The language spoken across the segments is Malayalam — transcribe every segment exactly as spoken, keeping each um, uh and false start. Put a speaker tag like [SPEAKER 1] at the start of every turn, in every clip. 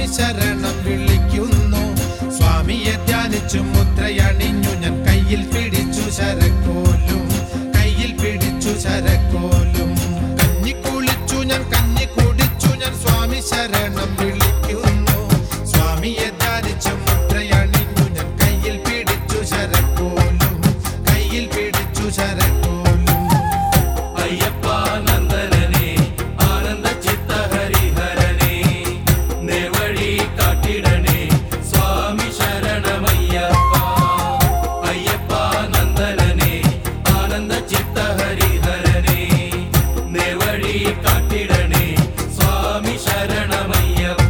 [SPEAKER 1] ശരണം വിളിക്കുന്നു. സ്വാമിയെ ധ്യാനിച്ചു മുദ്രയണിഞ്ഞു ഞാൻ, കയ്യിൽ പിടിച്ചു ശരക്കോലും, കയ്യിൽ പിടിച്ചു ശരക്കോലും. കഞ്ഞി കുളിച്ചു ഞാൻ, കഞ്ഞി കുടിച്ചു ഞാൻ, സ്വാമി ശരണം വിളിക്കുന്നു. സ്വാമിയെ ധ്യാനിച്ചു മുദ്രയണിഞ്ഞു ഞാൻ, കയ്യിൽ പിടിച്ചു ശരക്കോലും, കയ്യിൽ പിടിച്ചു ശരക്കോലും.
[SPEAKER 2] അയ്യപ്പ നന്ദനനെ ആനന്ദ ചിത്ത ഹരിഹരനെ നേവഴി കാട്ടിടണേ സ്വാമി ശരണമയ്യപ്പ. അയ്യപ്പ നന്ദനനെ ആനന്ദ ചിത്ത ഹരിഹരനെ നേവഴി കാട്ടിടണേ സ്വാമി ശരണമയ്യപ്പ.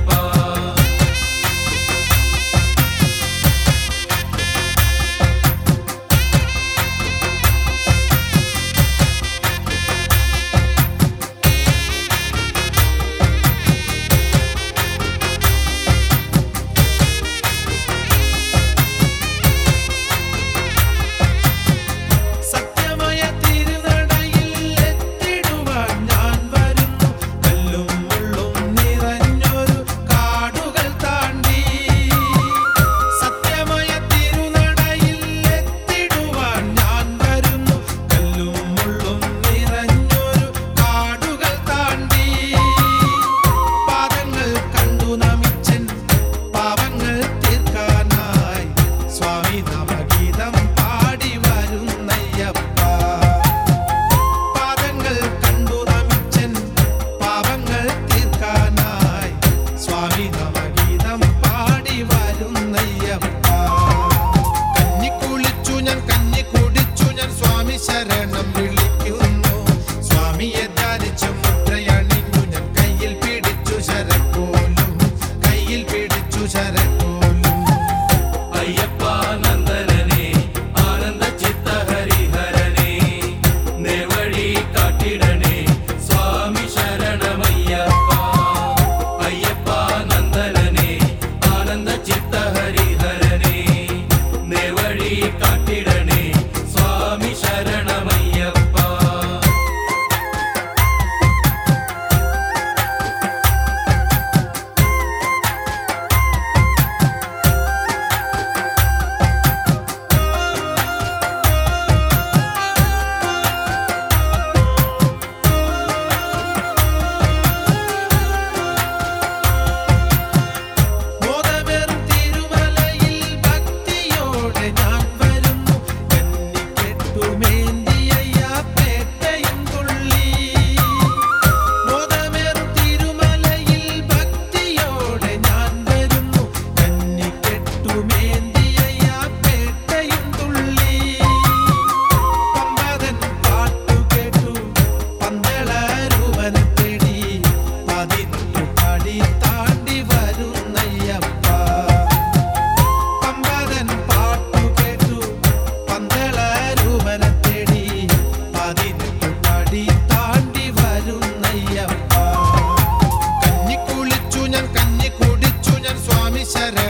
[SPEAKER 1] സത്യമയ തിരുനടയിൽ എത്തിടുവാൻ ഞാൻ വരുന്നു. കല്ലും മുള്ളും നിറഞ്ഞൊരു കാടുകൾ താണ്ടി. സത്യമയ തിരുനടയിൽ എത്തിടുവാൻ ഞാൻ വരുന്നു. കല്ലും മുള്ളും നിറഞ്ഞൊരു കാടുകൾ താണ്ടി. പാദങ്ങൾ കണ്ടു നമിച്ചൻ പാവങ്ങൾ തീർക്കാനായി സ്വാമി നവഗീതം പാടി വരുന്നയ്യപ്പ. പാദങ്ങൾ കണ്ടു നമിച്ചൻ പാവങ്ങൾ തീർക്കാനായി സ്വാമി നവഗീതം പാടി വരുന്നയ്യപ്പ. കഞ്ഞി കുളിച്ചു ഞാൻ, കഞ്ഞി കുടിച്ചു ഞാൻ, സ്വാമി ശരണം വിളിക്കുന്നു. സ്വാമിയെ ധ്യാനിച്ചു മുദ്രയണിഞ്ഞു ഞാൻ, കയ്യിൽ പിടിച്ചു ശരക്കോലും, കയ്യിൽ പിടിച്ചു ശരക്കോലും.
[SPEAKER 2] അയ്യപ്പ നന്ദനനെ ആനന്ദ ചിത്ത ഹരിഹരനെ നേവഴി കാട്ടിടണേ സ്വാമി ശരണമയ്യപ്പ. അയ്യപ്പ നന്ദനനെ ആനന്ദ ചിത്ത ഹരിഹരനെ നേവഴി കാട്ടിടണേ സ്വാമി ശരണമയ്യപ്പ.
[SPEAKER 1] മോദമേറും തിരുമലയിൽ ഭക്തിയോടെ ഞാൻ വരുന്നു. കന്നിക്കെട്ടുമേന്തിയയ്യാ പേട്ടയും തുള്ളി. മോദമേറും തിരുമലയിൽ ഭക്തിയോടെ ഞാൻ വരുന്നു. കന്നിക്കെട്ടുമേന്തിയയ്യാ പേട്ടയും തുള്ളി. പമ്പതൻ പാട്ടു കേട്ടു പന്തളരൂപനെ തേടി പതിനെട്ടു പടി താണ്ടി വരുന്നയ്യപ്പ. പമ്പതൻ പാട്ടു കേട്ടു പന്തളരൂപനെ തേടി പതിനെട്ടു പടി താണ്ടി വരുന്നയ്യപ്പ. കഞ്ഞി കുളിച്ചു ഞാൻ, കഞ്ഞി കുടിച്ചു ഞാൻ, സ്വാമി ശരണം